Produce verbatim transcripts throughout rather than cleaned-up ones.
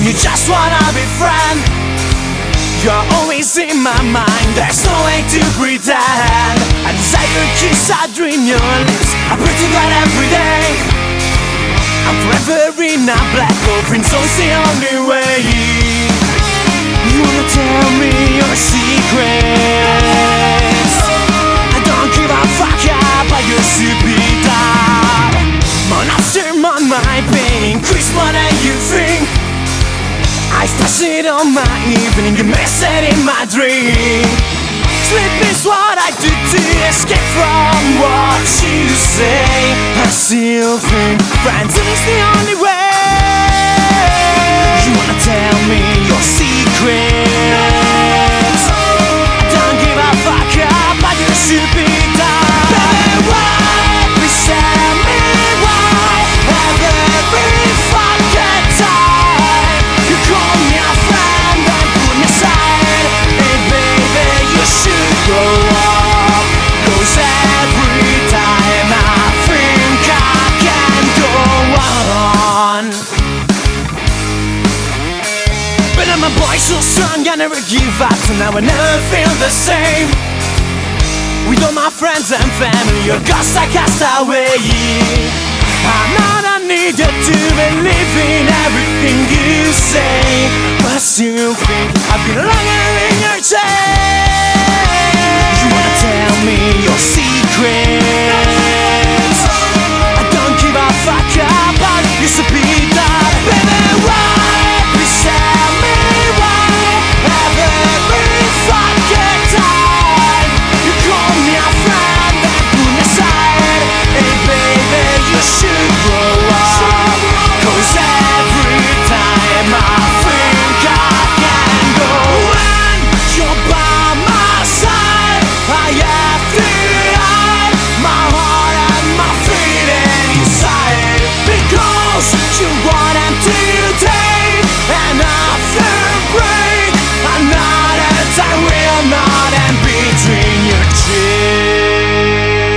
you just wanna be friend. You're always in my mind, there's no way to pretend. I desire your kiss, I dream your lips, I pray to God every day. I'm forever in a black hole, friends, so it's the only way. You wanna tell me your secrets? I don't give a fuck about your stupid love. Month after month my pain increase more than you think. I stash it on my evening, you mess it in my dream. Sleep is what I do to escape from what you say. I still think friends is the only way. You wanna tell me your secrets? I don't give a fuck about your stupid love. Baby, why beside me? Why every fucking time you call me a friend and put me aside? Hey baby, you should grow up, 'cause every time I think I can go on. But I'm a boy so strong, I never give up, so now I never feel the same. With all my friends and family, you're just a castaway. I'm not a needed to believe in everything you say, but I still think I've been longer in your chain. You wanna tell me your secrets? I don't give a fuck about your stupid love. Baby, why beside me? Why every fucking time you call me a friend and put me aside? Hey baby, you should grow up, 'cause every time I think I can go. When you're by my side, I have to hide my heart and my feeling inside, because you want them to take and after break. Another time will not end between your cheeks.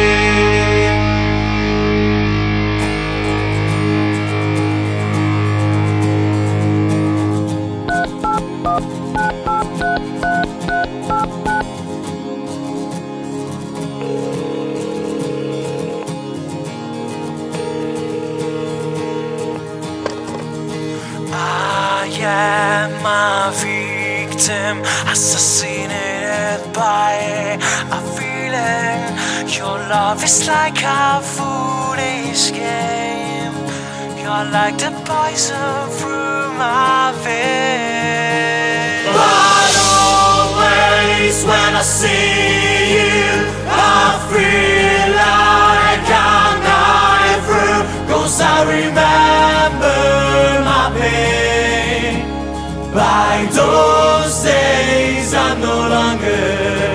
I am a victim, assassinated by a feeling. Your love is like a foolish game. You're like the poison through my veins. But always when I see you, I feel like a knife through, 'cause I remember my pain. By those days I'm no longer